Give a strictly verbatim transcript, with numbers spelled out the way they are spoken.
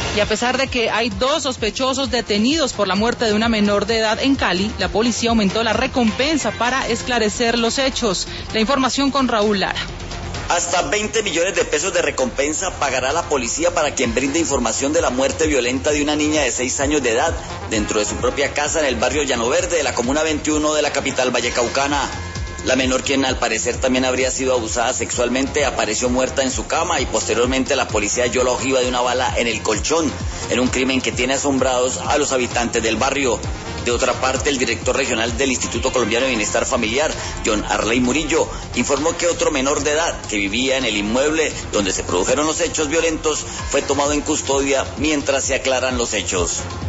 Y a pesar de que hay dos sospechosos detenidos por la muerte de una menor de edad en Cali, la policía aumentó la recompensa para esclarecer los hechos. La información con Raúl Lara. Hasta veinte millones de pesos de recompensa pagará la policía para quien brinde información de la muerte violenta de una niña de seis años de edad dentro de su propia casa en el barrio Llano Verde de la comuna veintiuno de la capital vallecaucana. La menor, quien al parecer también habría sido abusada sexualmente, apareció muerta en su cama y posteriormente la policía halló la ojiva de una bala en el colchón, en un crimen que tiene asombrados a los habitantes del barrio. De otra parte, el director regional del Instituto Colombiano de Bienestar Familiar, John Arley Murillo, informó que otro menor de edad que vivía en el inmueble donde se produjeron los hechos violentos fue tomado en custodia mientras se aclaran los hechos.